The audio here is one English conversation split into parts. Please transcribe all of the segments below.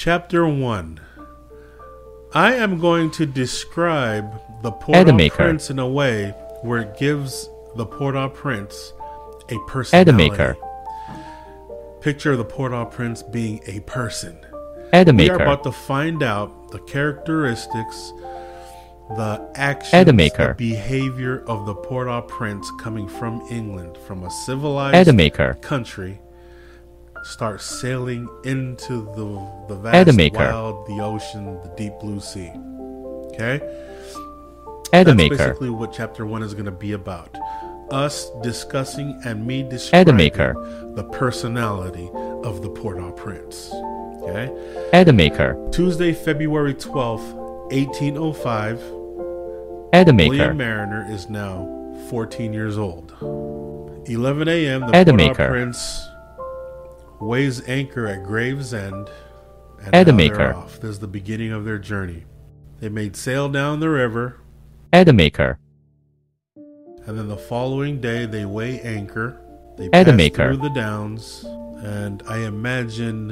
Chapter 1. I am going to describe the Port-au-Prince in a way where it gives the Port-au-Prince a personality. Picture the Port-au-Prince being a person. We are about to find out the characteristics, the actions, the behavior of the Port-au-Prince coming from England, from a civilized country, start sailing into the vast wild, the ocean, the deep blue sea. Okay? That's basically what chapter 1 is going to be about. Us discussing and me describing the personality of the Port-au-Prince. Okay? Tuesday, February 12th, 1805. William Mariner is now 14 years old. 11 a.m. the Port-au-Prince weighs anchor at Gravesend, and now they're off. This is the beginning of their journey. They made sail down the river. And then the following day they weigh anchor. They pass through the Downs, and I imagine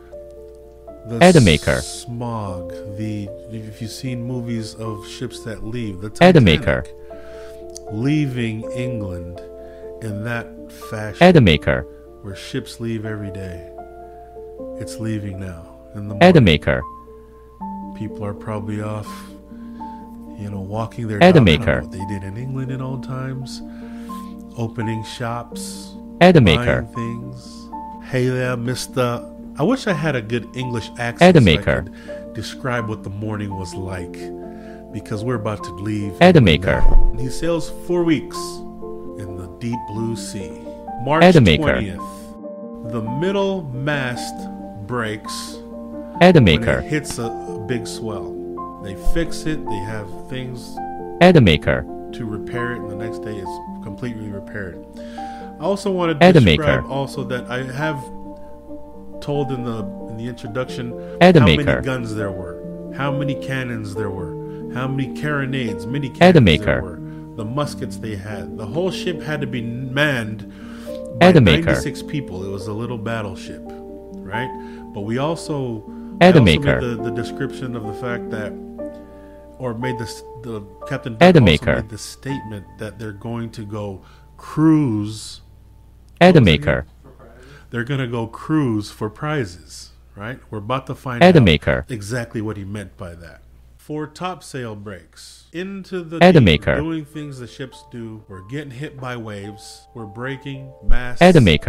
the smog, if you've seen movies of ships that leave, the Titanic leaving England in that fashion, where ships leave every day. It's leaving now in the morning. People are probably off, walking their dog. I don't know what they did in England in old times, opening shops, buying things. Hey there, Mr. I wish I had a good English accent so I could describe what the morning was like, because we're about to leave. He sails 4 weeks in the deep blue sea. March 20th, the middle mast breaks when it hits a big swell. They fix it. They have things to repair it, and the next day it's completely repaired. I also want to describe also that I have told in the introduction how many guns there were, how many cannons there were, how many carronades, mini cannons there were, the muskets they had. The whole ship had to be manned by 96 people. It was a little battleship, right? But we also made the description of the fact that, or made the Captain Duck also made the statement that they're going to go cruise. They're going to go cruise for prizes, right? We're about to find out exactly what he meant by that. 4 topsail breaks into the deep, doing things the ships do. We're getting hit by waves. We're breaking masts,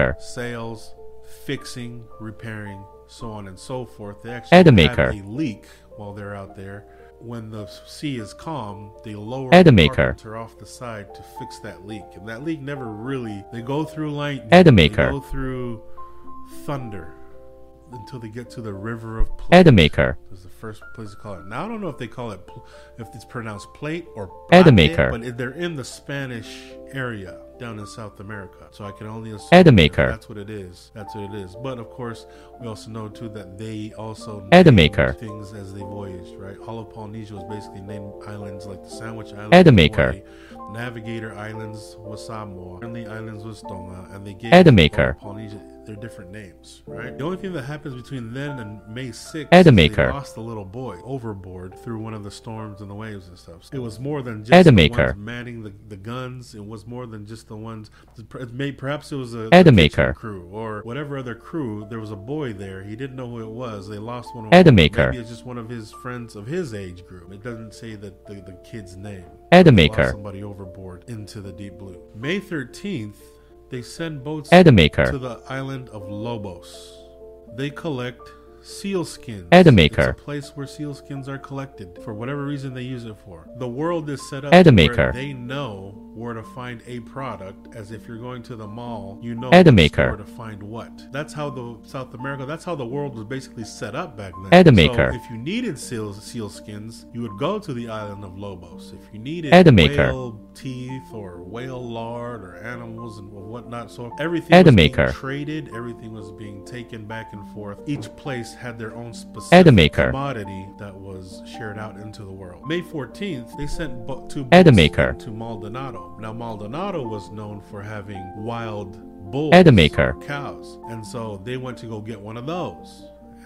sails, fixing, repairing, so on and so forth. They actually have a leak while they're out there. When the sea is calm, they lower the carpenter off the side to fix that leak. And that leak never really... They go through lightning. They go through thunder until they get to the River of Plate. This is the first place to call it. Now, I don't know if they call it... If it's pronounced Plate or Plate, but they're in the Spanish area down in South America. So I can only assume that's what it is. That's what it is. But, of course, we also know, too, that they also named things as they voyaged, right? All of Polynesia was basically named islands like the Sandwich Islands, Hawaii, Navigator Islands was Samoa, Friendly Islands was Tonga, and they gave Polynesia their different names, right? The only thing that happens between then and May 6th is they lost a little boy overboard through one of the storms and the waves and stuff. So it was more than just the ones manning the guns. It was more than just the ones. Perhaps it was a kitchen crew or whatever other crew. There was a boy there. He didn't know who it was. They lost one of them. Maybe it's just one of his friends of his age group. It doesn't say that the kid's name. Lost somebody overboard into the deep blue. May 13th, they send boats to the island of Lobos. They collect seal skins. It's a place where seal skins are collected. For whatever reason they use it for. The world is set up where they know where to find a product, as if you're going to the mall, you know where to find what. That's how that's how the world was basically set up back then. So if you needed seal skins, you would go to the island of Lobos. If you needed whale teeth or whale lard or animals and whatnot, so everything was being traded, everything was being taken back and forth. Each place had their own specific commodity that was shared out into the world. May 14th, they sent 2 boats to Maldonado. Now, Maldonado was known for having wild bulls, cows, and so they went to go get one of those.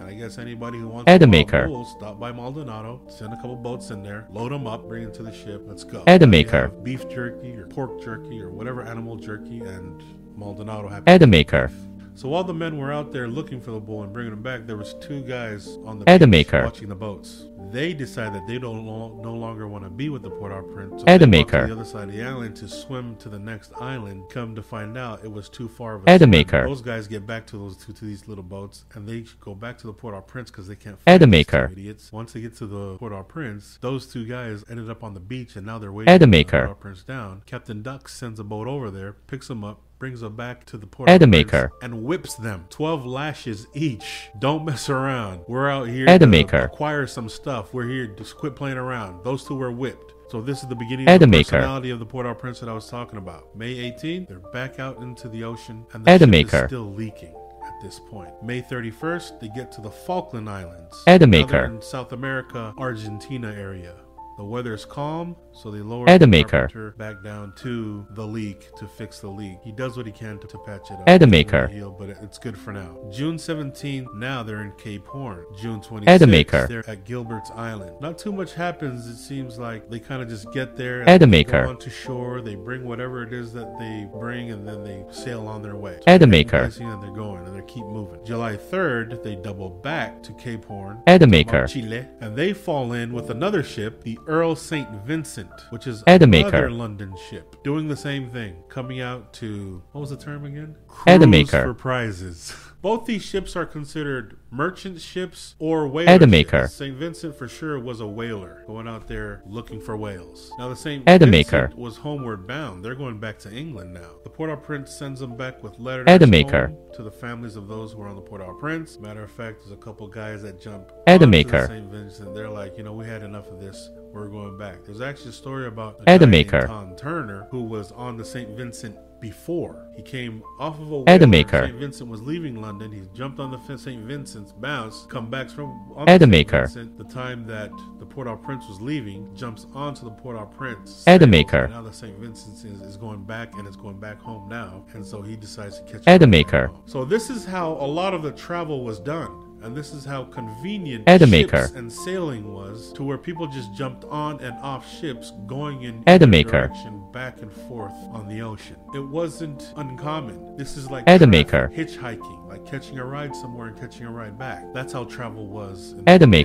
And I guess anybody who wants to bull, stop by Maldonado, send a couple boats in there, load them up, bring them to the ship, let's go. Beef jerky or pork jerky or whatever animal jerky, and Maldonado happens. So while the men were out there looking for the bull and bringing them back, there was two guys on the beach watching the boats. They decided that they no longer want to be with the Port-au-Prince. So they walked to the other side of the island to swim to the next island. Come to find out, it was too far of a swim. Those guys get back to these little boats, and they go back to the Port-au-Prince because they can't find these two idiots. Once they get to the Port-au-Prince, those two guys ended up on the beach, and now they're waiting for the Port-au-Prince down. Captain Duck sends a boat over there, picks them up, brings them back to the Port-au-Prince and whips them. 12 lashes each. Don't mess around. We're out here to acquire some stuff. We're here to quit playing around. Those two were whipped. So this is the beginning of the personality of the Port-au-Prince that I was talking about. May 18th, they're back out into the ocean, and the ship is still leaking at this point. May 31st, they get to the Falkland Islands. They're in South America, Argentina area. The weather is calm, so they lower the carpenter back down to the leak to fix the leak. He does what he can to patch it up. Heal, but it's good for now. June 17th, now they're in Cape Horn. June 26th, they're at Gilbert's Island. Not too much happens, it seems like. They kind of just get there and they go onto shore. They bring whatever it is that they bring, and then they sail on their way. And they're going, and they keep moving. July 3rd, they double back to Cape Horn, Chile, and they fall in with another ship, the Earl St. Vincent, which is another London ship, doing the same thing, coming out to, what was the term again? Cruise for prizes. Both these ships are considered merchant ships or whaler. St. Vincent for sure was a whaler going out there looking for whales. Now the St. Vincent was homeward bound. They're going back to England now. The Port-au-Prince sends them back with letters home to the families of those who are on the Port-au-Prince. Matter of fact, there's a couple guys that jump onto the St. Vincent. They're like, we had enough of this. We're going back. There's actually a story about a guy named Tom Turner who was on the St. Vincent before. He came off of a whaler. St. Vincent was leaving London. He jumped on the St. Vincent's bows, come back from on the St. Vincent. The time that the Port-au-Prince was leaving, jumps onto the Port-au-Prince. Now the St. Vincent is going back, and it's going back home now. And so he decides to catch up. So this is how a lot of the travel was done. And this is how convenient ships and sailing was, to where people just jumped on and off ships going in either direction, back and forth on the ocean. It wasn't uncommon. This is like hitchhiking, like catching a ride somewhere and catching a ride back. That's how travel was.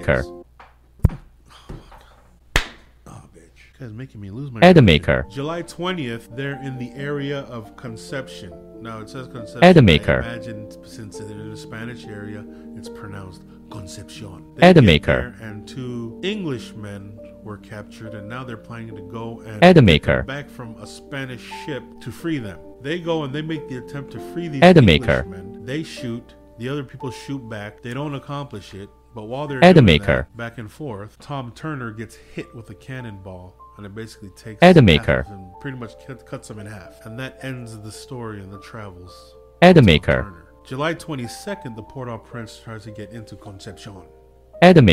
Guys, making me lose my July 20th, they're in the area of Conception. Now it says Conception. I imagine since they're in the Spanish area, it's pronounced Concepcion. They get there, and two Englishmen were captured, and now they're planning to go and get back from a Spanish ship to free them. They go and they make the attempt to free these Englishmen. They shoot. The other people shoot back. They don't accomplish it. But while they're doing that, back and forth, Tom Turner gets hit with a cannonball, and it basically takes him and pretty much cuts him in half. And that ends the story and the travels of Tom Turner. July 22nd, the Port-au-Prince tries to get into Concepcion. I don't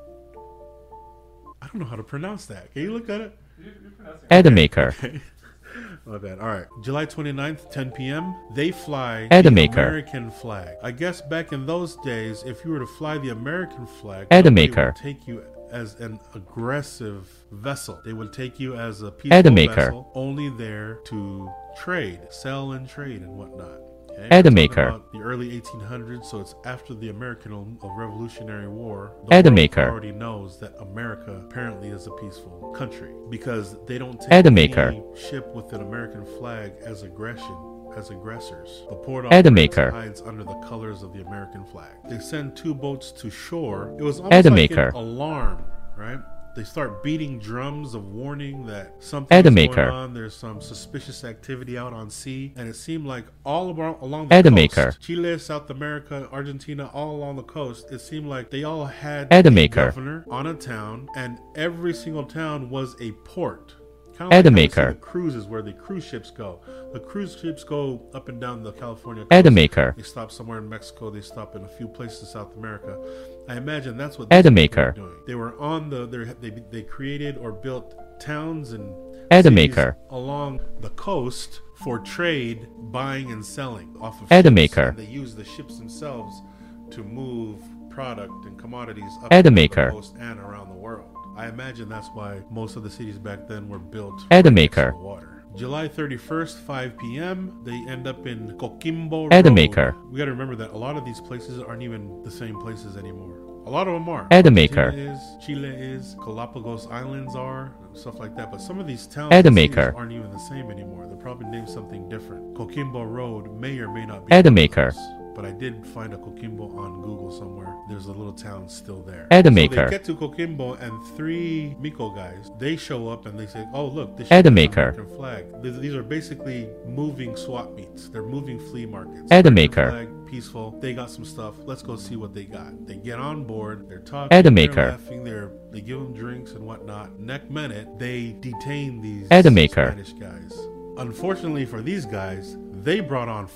know how to pronounce that. Can you look at it? Okay. My bad. All right. July 29th, 10 p.m., they fly the American flag. I guess back in those days, if you were to fly the American flag, they would take you as an aggressive vessel. They would take you as a peaceful vessel, only there to trade, sell and trade and whatnot. About the early 1800s, so it's after the American Revolutionary War. The world already knows that America apparently is a peaceful country, because they don't take any ship with an American flag as aggressors. The Port-au-Prince hides under the colors of the American flag. They send two boats to shore. It was almost like an alarm, right? They start beating drums of warning that something's going on. There's some suspicious activity out on sea. And it seemed like all along the coast, Chile, South America, Argentina, all along the coast, it seemed like they all had a governor on a town, and every single town was a port. Kind of like the cruises where the cruise ships go. The cruise ships go up and down the California coast. They stop somewhere in Mexico. They stop in a few places in South America. I imagine that's what they were doing. They were on they created or built towns and cities along the coast for trade, buying and selling off of ships. And they used the ships themselves to move product and commodities up to the coast and around the world. I imagine that's why most of the cities back then were built right next to the water. July 31st, 5 p.m., they end up in Coquimbo Road. We got to remember that a lot of these places aren't even the same places anymore. A lot of them are. Chile is, Galapagos Islands are, stuff like that. But some of these towns and cities aren't even the same anymore. They're probably named something different. Coquimbo Road may or may not be. But I did find a Coquimbo on Google somewhere. There's a little town still there. So they get to Coquimbo and 3 Miko guys, they show up and they say, oh look, this is an American flag. These are basically moving swap meets. They're moving flea markets. Flag, peaceful. They got some stuff. Let's go see what they got. They get on board. They're talking. They're laughing. They give them drinks and whatnot. Next minute, they detain these Spanish guys. Unfortunately for these guys, they brought on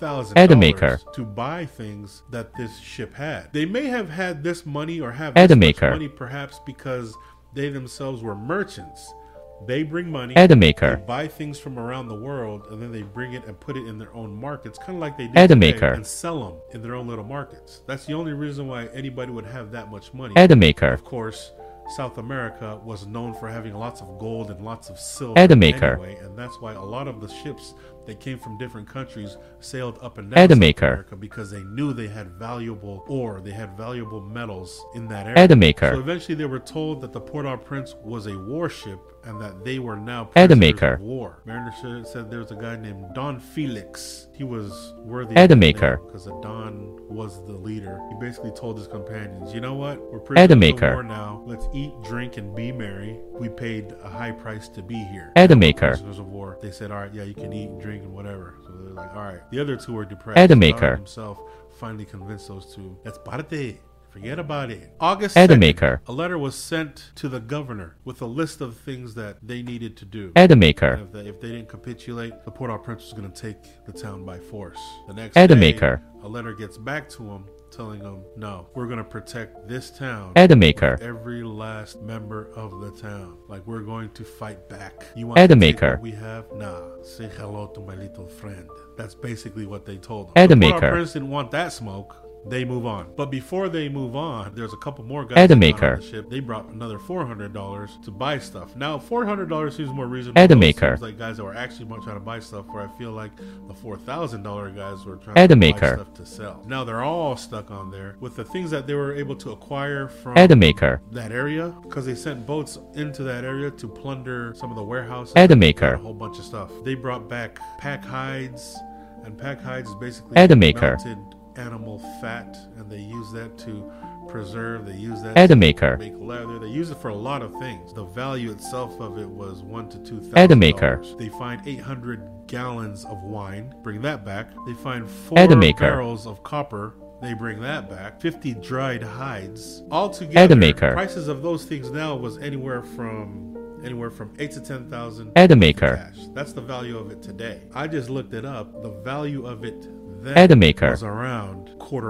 $4,000 to buy things that this ship had. They may have had this money or have this much money perhaps because they themselves were merchants. They bring money, they buy things from around the world, and then they bring it and put it in their own markets, kind of like they do today, and sell them in their own little markets. That's the only reason why anybody would have that much money. Of course, South America was known for having lots of gold and lots of silver anyway, and that's why a lot of the ships that came from different countries sailed up and down South America because they knew they had valuable ore, they had valuable metals in that area. So eventually they were told that the Port-au-Prince was a warship and that they were now prisoners of war. Mariner said there was a guy named Don Felix. He was worthy of the name because Don was the leader. He basically told his companions, you know what? We're prisoners of war now. Let's eat, drink, and be merry. We paid a high price to be here. Prisoners of war. They said, all right, yeah, you can eat and drink and whatever. So they're like, all right. The other two were depressed. Don himself finally convinced those two. That's parte. Forget about it. August 2nd, a letter was sent to the governor with a list of things that they needed to do. If they didn't capitulate, the Port-au-Prince was going to take the town by force. The next day, a letter gets back to him telling them, no, we're going to protect this town. Every last member of the town. Like, we're going to fight back. You want to take what we have? Nah. Say hello to my little friend. That's basically what they told them. The Port-au-Prince didn't want that smoke. They move on. But before they move on, there's a couple more guys on the ship. They brought another $400 to buy stuff. Now, $400 seems more reasonable. It seems like guys that were actually trying to buy stuff, where I feel like the $4,000 guys were trying to buy stuff to sell. Now, they're all stuck on there with the things that they were able to acquire from that area, because they sent boats into that area to plunder some of the warehouses. A whole bunch of stuff. They brought back pack hides, and pack hides is basically melted animal fat, and they use that to preserve. They use that to make leather. They use it for a lot of things. The value itself of it was $1,000 to $2,000. They find 800 gallons of wine. Bring that back. They find 4 barrels of copper. They bring that back. 50 dried hides. Altogether, prices of those things now was anywhere from $8,000 to $10,000 cash. That's the value of it today. I just looked it up. The value of it then was around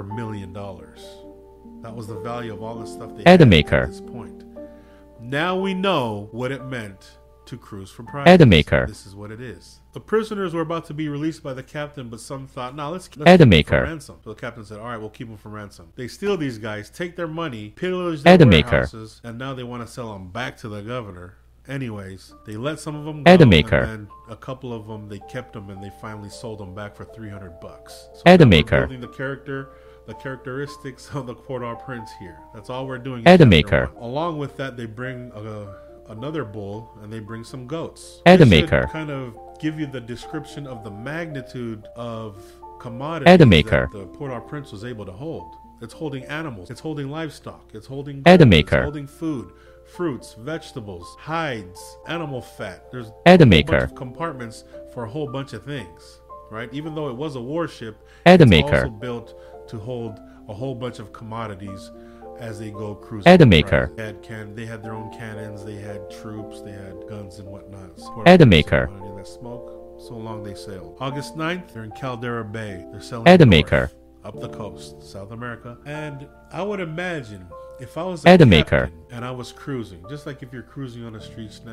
$250,000. That was the value of all the stuff they had at this point. Now we know what it meant to cruise for prizes. This is what it is. The prisoners were about to be released by the captain, but some thought, no, let's keep them for ransom. So the captain said, all right, we'll keep them for ransom. They steal these guys, take their money, pillage their warehouses, and now they want to sell them back to the governor. Anyways, they let some of them go, and then a couple of them, they kept them, and they finally sold them back for $300. So we're building the characteristics of the Port-au-Prince here. That's all we're doing. Along with that, they bring another bull, and they bring some goats. This should kind of give you the description of the magnitude of commodities that the Port-au-Prince was able to hold. It's holding animals. It's holding livestock. It's holding gold. It's holding food. Fruits, vegetables, hides, animal fat. There's a bunch of compartments for a whole bunch of things, right? Even though it was a warship, it's also built to hold a whole bunch of commodities as they go cruising. They had their own cannons, they had troops, they had guns and whatnot. That smoke, so long they sailed. August 9th, they're in Caldera Bay. They're selling north, up the coast, South America. And I would imagine, if I was a captain and I was cruising, just like if you're cruising on the streets now,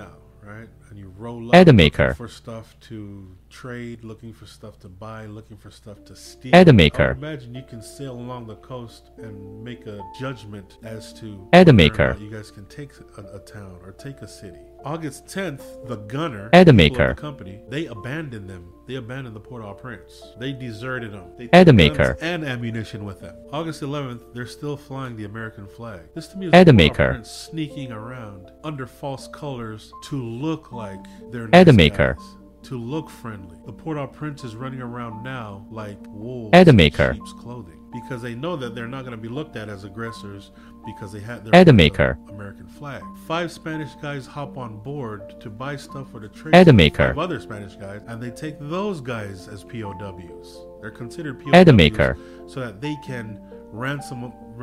right? And you roll up Edamaker. looking for stuff to trade, looking for stuff to buy, looking for stuff to steal. Edamaker. Imagine you can sail along the coast and make a judgment as to Edamaker. whether or not you guys can take a town or take a city. August 10th, the gunner, Edamaker. the company, they abandoned them. They abandoned the Port-au-Prince. They deserted them. They took Edamaker. guns and ammunition with them. August 11th, they're still flying the American flag. This to me is Edamaker. Port-au-Prince sneaking around under false colors to look like they're Edamaker. nice guys, to look friendly. The Port-au-Prince is running around now like wolves Edamaker. in sheep's clothing because they know that they're not going to be looked at as aggressors because they had their Edamaker. American flag. 5 Spanish guys hop on board to buy stuff for the trade. Edamaker. 5 other Spanish guys, and they take those guys as POWs. They're considered POWs Edamaker. so that they can ransom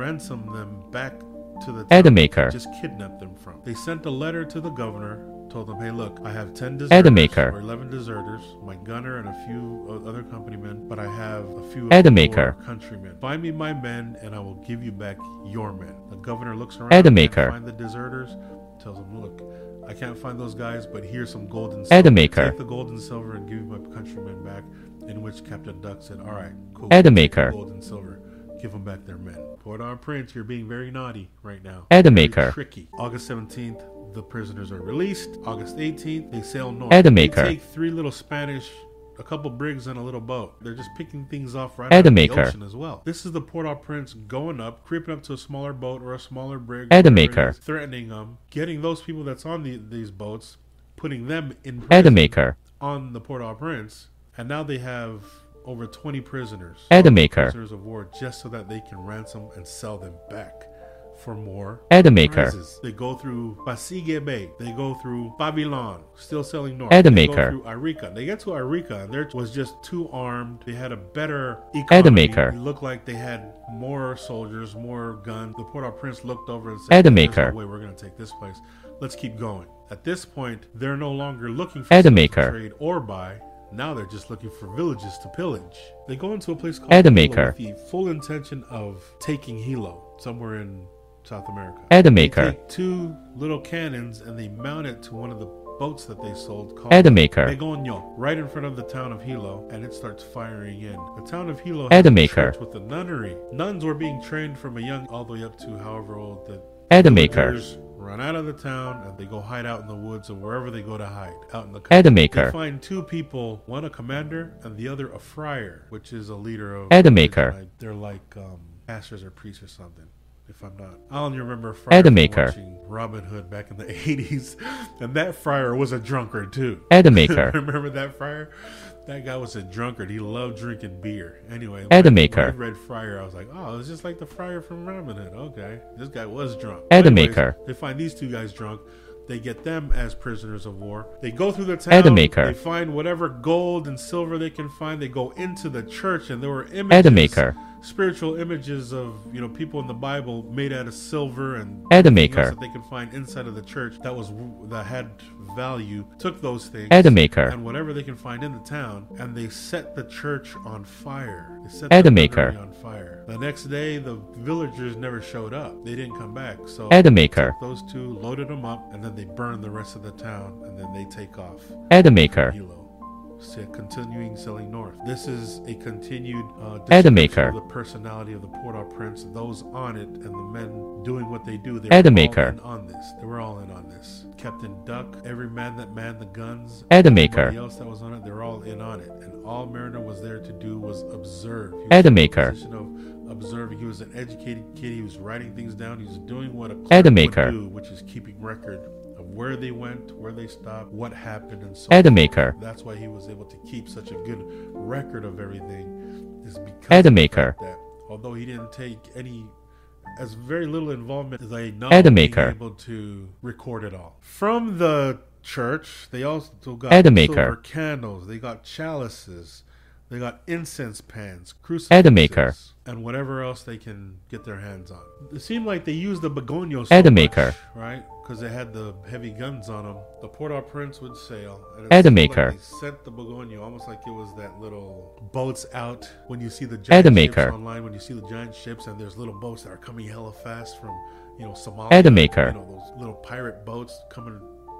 them back to the town Edamaker. just kidnap them from. They sent a letter to the governor, told him, hey look, I have 10 Edamaker. deserters or 11 deserters, my gunner and a few other companymen, but I have a few Edamaker. countrymen. Find me my men and I will give you back your men. The governor looks around, Edamaker. can't find the deserters, tells them, look, I can't find those guys, but here's some gold and silver. Edamaker. Take the gold and silver and give my countrymen back, in which Captain Duck said, all right, cool. Edamaker. Gold and silver. Give them back their men. Port-au-Prince, you're being very naughty right now. Edamaker. Very tricky. August 17th, the prisoners are released. August 18th, they sail north. Edamaker. They take 3 little Spanish, a couple brigs and a little boat. They're just picking things off right out of the Edamaker. ocean as well. This is the Port-au-Prince going up, creeping up to a smaller boat or a smaller brig. Edamaker. whatever it is, threatening them, getting those people that's on these boats, putting them in prison Edamaker. on the Port-au-Prince, and now they have over 20 prisoners. Edamaker. Prisoners of war, just so that they can ransom and sell them back for more Edamaker. prizes. They go through Pasigue Bay. They go through Babylon, still selling north. They Edamaker. go through Arica. They get to Arica, and there was just 2 armed. They had a better economy. Edamaker. It looked like they had more soldiers, more guns. The Port-au-Prince looked over and said, Edamaker. "There's no way we're going to take this place. Let's keep going." At this point, they're no longer looking for Edamaker. stuff to trade or buy. Now they're just looking for villages to pillage. They go into a place called Edamaker. Hilo with the full intention of taking Hilo, somewhere in South America. Edamaker. They take 2 little cannons and they mount it to one of the boats that they sold called Edamaker. Begonio, right in front of the town of Hilo, and it starts firing in. The town of Hilo has a Edamaker. church with a nunnery. Nuns were being trained from a young all the way up to however old the Edamaker. villagers run out of the town and they go hide out in the woods or wherever they go to hide out in the country. Edamaker. They find 2 people, one a commander and the other a friar, which is a leader of Edamaker. They're like pastors or priests or something. If I'm not, I only remember a friar Edamaker. watching Robin Hood back in the 80s, and that friar was a drunkard too. Edamaker. Remember that friar? That guy was a drunkard. He loved drinking beer. Anyway, Edamaker. when I read Friar, I was like, oh, it's just like the friar from Robin Hood. Okay, this guy was drunk. Edamaker. Anyways, they find these 2 guys drunk. They get them as prisoners of war. They go through the town. Edamaker. They find whatever gold and silver they can find. They go into the church, and there were images, Edamaker. spiritual images of people in the Bible made out of silver and Edamaker. else that they can find inside of the church that had value. Took those things, Edamaker. and whatever they can find in the town, and they set the church on fire. They set Edamaker. the on fire. The next day, the villagers never showed up. They didn't come back. So Edamaker. those 2 loaded them up, and then they burned the rest of the town, and then they take off. Edamaker. Hilo, continuing selling north. This is a continued Edamaker. description of the personality of the Port-au-Prince, those on it, and the men doing what they do. They Edamaker. were all in on this. They were all in on this. Captain Duck, every man that manned the guns, Edamaker. everybody else that was on it, they were all in on it. And all Mariner was there to do was observe. He was Edamaker. in a position of observing. He was an educated kid. He was writing things down. He was doing what a clerk Edamaker. would do, which is keeping record of where they went, where they stopped, what happened, and so Edamaker. forth. That's why he was able to keep such a good record of everything, is because Edamaker. of the fact that although he didn't take any, as very little involvement as I know, Edamaker. being able to record it all. From the church, they also got Edamaker. silver candles, they got chalices, they got incense pans, Edamaker. crucifixes, and whatever else they can get their hands on. It seemed like they used the Begonio so Edamaker. much, right? Because they had the heavy guns on them. The Port-au-Prince would sail. And it seemed Edamaker. like they sent the Begonio almost like it was that little boats out when you see the giant Edamaker. ships online. When you see the giant ships and there's little boats that are coming hella fast from Somalia. Edamaker. Those little pirate boats coming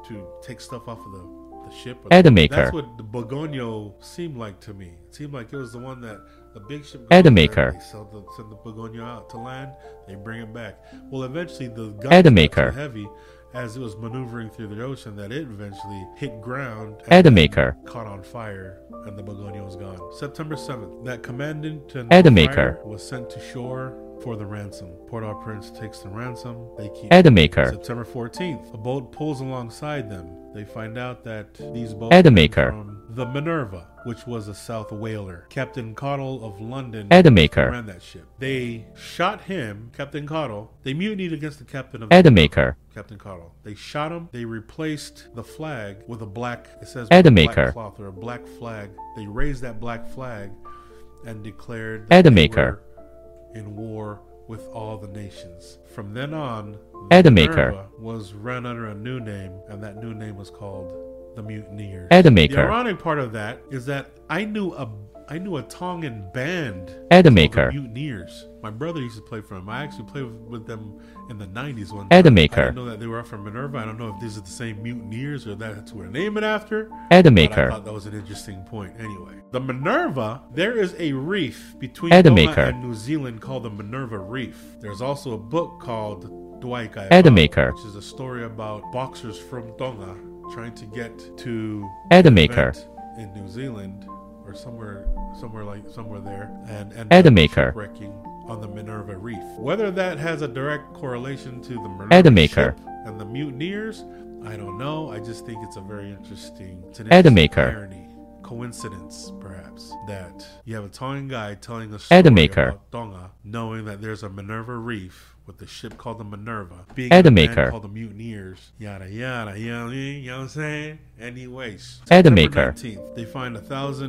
to take stuff off of the ship. Edemaker. That's what the Bogonio seemed like to me. It seemed like it was the one that the big ship. Edemaker. They send the Bogonio out to land. They bring it back. Well, eventually the gun Edemaker. got so heavy as it was maneuvering through the ocean that it eventually hit ground. Edemaker. Caught on fire, and the Bogonio was gone. September 7th, that commandant and Edemaker was sent to shore for the ransom. Port-au-Prince takes the ransom. They keep Edemaker. September 14th, a boat pulls alongside them. They find out that these boats Edemaker. came from the Minerva, which was a South whaler. Captain Cottle of London Edemaker. ran that ship. They shot him, Captain Cottle. They mutinied against the captain of Edemaker. Captain Cottle. They shot him. They replaced the flag with a black, it says Edemaker. black cloth or a black flag. They raised that black flag and declared that Edemaker. they were in war with all the nations. From then on, Edemaker. Minerva was run under a new name, and that new name was called the Mutineers. Edemaker. The ironic part of that is that I knew a Tongan band Edemaker. called the Mutineers. My brother used to play for them. I actually played with them in the 90s one time. Edemaker. I didn't know that they were from Minerva. I don't know if these are the same Mutineers or that's who we're naming after. Edemaker. But I thought that was an interesting point. Anyway, the Minerva, there is a reef between Edemaker. Tonga and New Zealand called the Minerva Reef. There's also a book called Duaikai, Edemaker. which is a story about boxers from Tonga trying to get to Edemaker. in New Zealand or somewhere there, and Edemaker. shipwrecking on the Minerva Reef. Whether that has a direct correlation to the Minerva Edemaker. ship and the mutineers, I don't know. I just think it's a very interesting Edemaker. irony, coincidence, perhaps, that you have a Tongan guy telling a story Edemaker. about Tonga, knowing that there's a Minerva Reef with the ship called the Minerva, being Edemaker. a band called the Mutineers, yada yada, you know what I'm saying? Anyways, Edemaker. September 19th, they find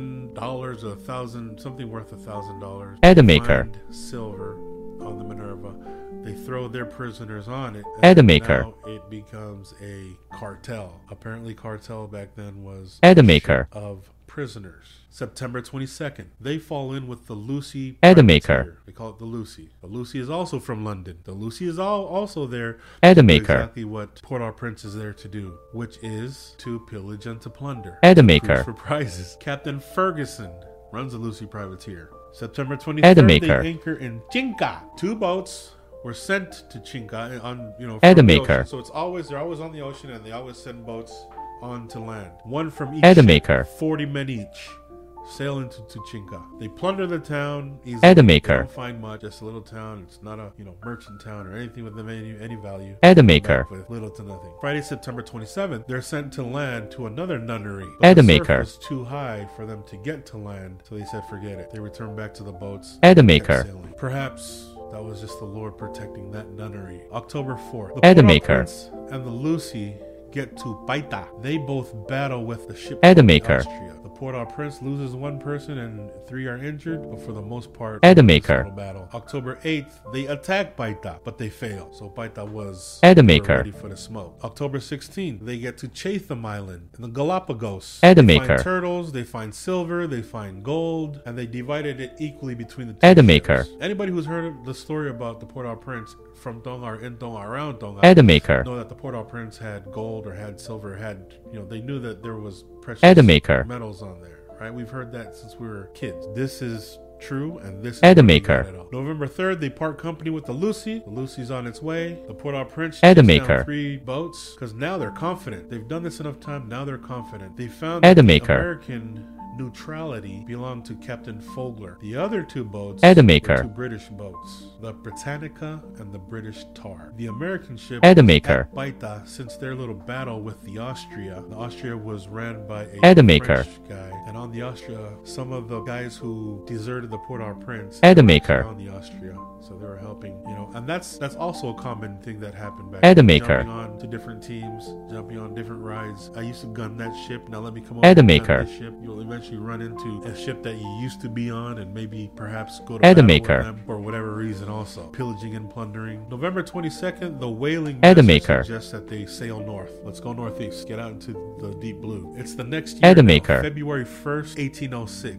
$1,000 or something worth $1,000. Edemaker. They find silver on the Minerva. They throw their prisoners on it. Edemaker. Now it becomes a cartel. Apparently, cartel back then was Edemaker. a ship of prisoners. September 22nd, they fall in with the Lucy Edemaker. privateer. They call it the Lucy. The Lucy is also from London. The Lucy is also there to do Edemaker. exactly what Port-au-Prince is there to do, which is to pillage and to plunder. Edemaker. Cruise for prizes. Captain Ferguson runs the Lucy privateer. September 23rd, Edemaker. they anchor in Chinca. 2 boats were sent to Chinca on, from Edemaker. the ocean. So they're always on the ocean, and they always send boats onto land. 1 from each Edemaker. ship, 40 men each, sail into Chinca. They plunder the town easily. Edemaker. They don't find much. Just a little town. It's not a merchant town or anything with any value. Edemaker. Come back with little to nothing. Friday, September 27th, they're sent to land to another nunnery. But Edemaker. the surf was too high for them to get to land, so they said forget it. They returned back to the boats. Edemaker. kept sailing. Perhaps that was just the Lord protecting that nunnery. October 4th, the Edemaker. Port-au-Prince and the Lucy get to Paita. They both battle with the ship Edemaker. Austria. The Port-au-Prince loses 1 person and 3 are injured, but for the most part, Edemaker. it's a battle. October 8th, they attack Paita, but they fail. So Paita was Edemaker. ready for the smoke. October 16th, they get to Chatham Island in the Galapagos. Edemaker. They find turtles, they find silver, they find gold, and they divided it equally between the 2 Edemaker. ships. Anybody who's heard of the story about the Port-au-Prince from Tonga or in Tonga, around Tonga, Edemaker. know that the Port-au-Prince had gold or had silver, they knew that there was precious Edemaker. metals on there, right? We've heard that since we were kids. This is true, and this is Edemaker. what we got it all. November 3rd, they part company with the Lucy. The Lucy's on its way. The Port-au-Prince shoots Edemaker. down 3 boats because now they're confident. They've done this enough time. Now they're confident. They found that the Edemaker. American neutrality belonged to Captain Fogler. The other 2 boats Edemaker. were 2 British boats, the Britannica and the British Tar. The American ship Edemaker. at Paita, since their little battle with the Austria was ran by a Edemaker. French guy, and on the Austria, some of the guys who deserted the Port-au-Prince Edemaker. on the Austria, so they were helping, and that's also a common thing that happened back Edemaker. then. Jumping on to different teams, jumping on different rides. I used to gun that ship. Now let me come on Edemaker. gun this ship. You'll eventually run into a ship that you used to be on, and maybe perhaps go to Edemaker. battle with them for whatever reason. Also, pillaging and plundering. November 22nd, the whaling Edemaker. master suggests that they sail north. Let's go northeast. Get out into the deep blue. It's the next year. Edemaker. Now, February 1st, 1806.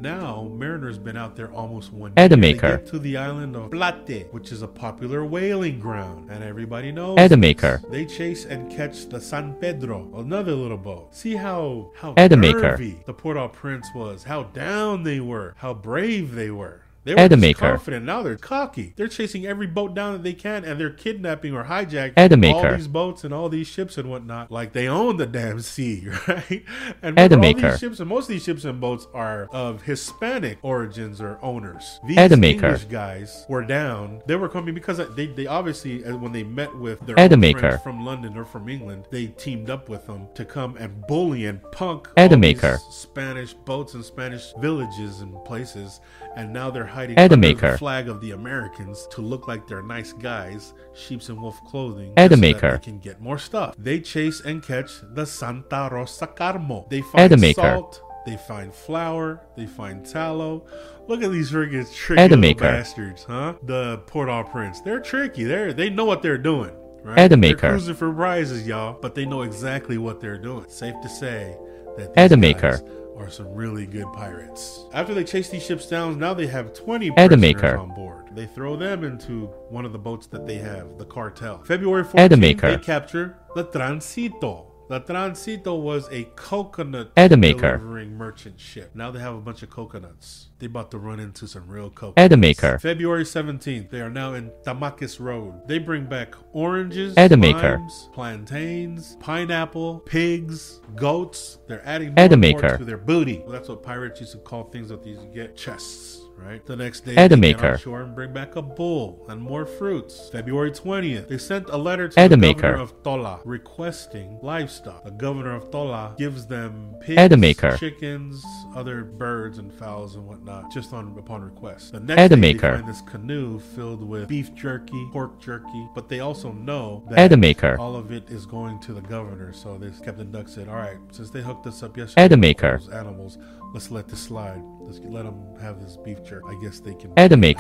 now Mariner's been out there almost 1 year. Edimaker. They get to the island of Plate, which is a popular whaling ground, and everybody knows Edimaker. They chase and catch the San Pedro, another little boat. See how Edimaker. nervy the Port-au-Prince was, how down they were, how brave they were. They were just confident. Now they're cocky. They're chasing every boat down that they can, and they're kidnapping or hijacking all these boats and all these ships and whatnot, like they own the damn sea, right? And all these ships and most of these ships and boats are of Hispanic origins or owners. These English guys were down. They were coming because they obviously, when they met with their own friends from London or from England, they teamed up with them to come and bully and punk all these Spanish boats and Spanish villages and places. And now they're hiding under the flag of the Americans to look like they're nice guys, sheep's and wolf clothing, so that they can get more stuff. They chase and catch the Santa Rosa Carmo. They find salt, they find flour, they find tallow. Look at these friggin' tricky little bastards, huh? The Port-au-Prince. They're tricky. They know what they're doing. Right? They're cruising for prizes, y'all, but they know exactly what they're doing. Safe to say that these guys are some really good pirates. After they chase these ships down, now they have 20 prisoners on board. They throw them into one of the boats that they have, the cartel. February 14th, they capture the Transito. The Transito was a coconut delivering merchant ship. Now they have a bunch of coconuts. They about to run into some real coconuts. February 17th, they are now in Tamakis Road. They bring back oranges, limes, plantains, pineapple, pigs, goats. They're adding more and more to their booty. Well, that's what pirates used to call things that these get chests. Right? The next day, they get on shore and bring back a bull and more fruits. February 20th, they sent a letter to the governor of Tola requesting livestock. The governor of Tola gives them pigs, chickens, other birds and fowls and whatnot, just upon request. The next day, they find this canoe filled with beef jerky, pork jerky, but they also know that all of it is going to the governor. So Captain Duck said, all right, since they hooked us up yesterday with those animals, let's let this slide. Let's let them have this beef jerky. I guess they can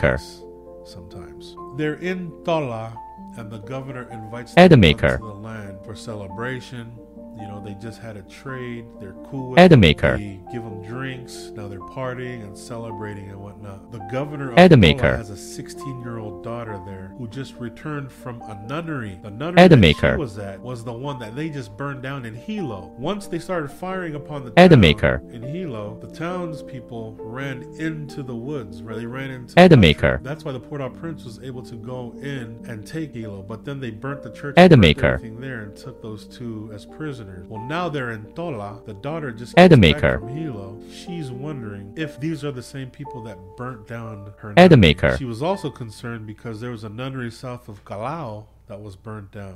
sometimes. They're in Tola, and the governor invites them to the land for celebration. You know, they just had a trade. They're cool with them. They give them drinks. Now they're partying and celebrating and whatnot. The governor of Tola has a 16-year-old daughter there who just returned from a nunnery. The nunnery that she was at was the one that they just burned down in Hilo. Once they started firing upon the town in Hilo, the townspeople ran into the woods. They ran into the That's why the Port-au-Prince was able to go in and take Hilo. But then they burnt the church and burnt everything there and took those two as prisoners. Well, now they're in Tola. The daughter just came back from Hilo. She's wondering if these are the same people that burnt down her nunnery. She was also concerned because there was a nunnery south of Callao that was burnt down.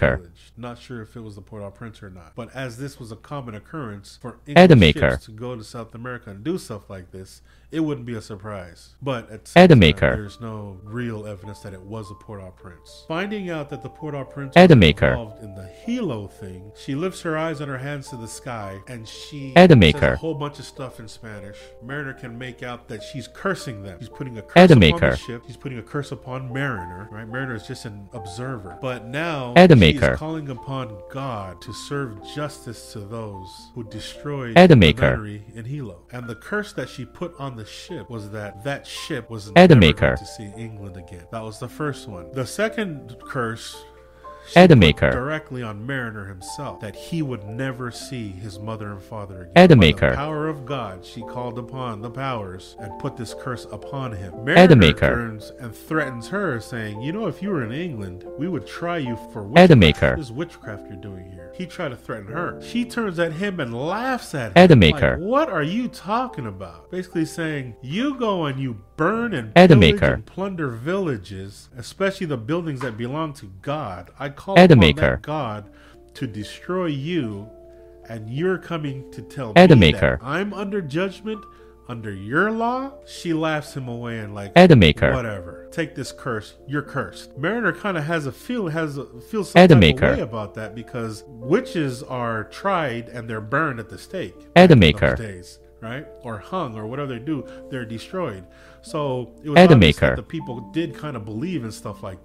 Not sure if it was the Port-au-Prince or not. But as this was a common occurrence for English ships to go to South America and do stuff like this, it wouldn't be a surprise. But at the same time, there's no real evidence that it was a Port-au-Prince. Finding out that the Port-au-Prince was involved in the Hilo thing, she lifts her eyes and her hands to the sky, and she says a whole bunch of stuff in Spanish. Mariner can make out that she's cursing them. She's putting a curse upon the ship. She's putting a curse upon Mariner. Right? Mariner is just an observer. But now she's calling upon God to serve justice to those who destroyed the nunnery in Hilo. And the curse that she put on the ship was that ship was never going to see England again. That was the first one. The second curse she put directly on Mariner himself, that he would never see his mother and father again. By the power of God, she called upon the powers and put this curse upon him. Mariner turns and threatens her, saying, you know, if you were in England, we would try you for witchcraft. This witchcraft you're doing here. He tried to threaten her. She turns at him and laughs at him. Like, what are you talking about? Basically saying, you go and you burn and pillage and plunder villages, especially the buildings that belong to God. I call upon that God to destroy you, and you're coming to tell me that I'm under judgment under your law? She laughs him away and like, whatever. Take this curse. You're cursed. Mariner kind of feels some type of way about that, because witches are tried and they're burned at the stake in those days, right? Or hung, or whatever they do, they're destroyed. So it was obvious that the people did kind of believe in stuff like that.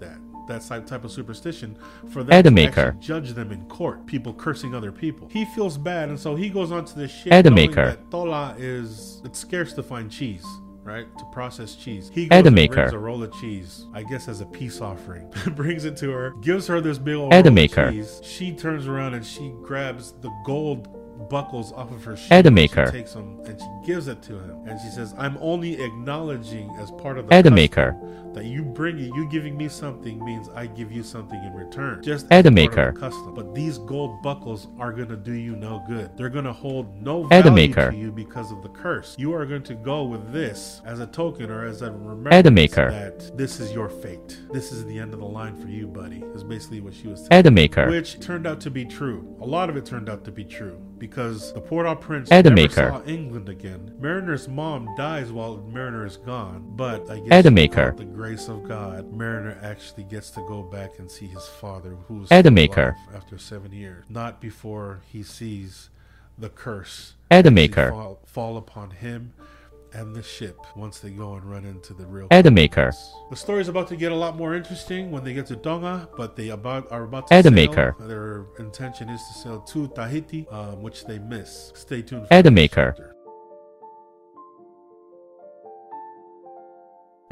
that type of superstition for them to actually judge them in court. People cursing other people. He feels bad, and so he goes onto the ship knowing that Tola it's scarce to find cheese. Right, to process cheese. He goes and brings a roll of cheese, I guess as a peace offering. Brings it to her, gives her this big old roll of cheese. She turns around and she grabs the gold buckles off of her shoe. She takes them and she gives it to him. And she says, I'm only acknowledging as part of the custom that you bring it, you giving me something means I give you something in return. Just as part of the custom. But these gold buckles are going to do you no good. They're going to hold no value to you because of the curse. You are going to go with this as a token or as a remembrance that this is your fate. This is the end of the line for you, buddy. Is basically what she was saying. Which turned out to be true. A lot of it turned out to be true. Because the Port-au-Prince never saw England again. Mariner's mom dies while Mariner is gone, but I guess without the grace of God, Mariner actually gets to go back and see his father, who's alive after 7 years. Not before he sees the curse fall upon him and the ship once they go and run into the real The story's about to get a lot more interesting when they get to Tonga, but they are about to sail. Their intention is to sail to Tahiti, which they miss. Stay tuned for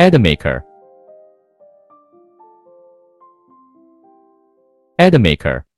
Edamaker.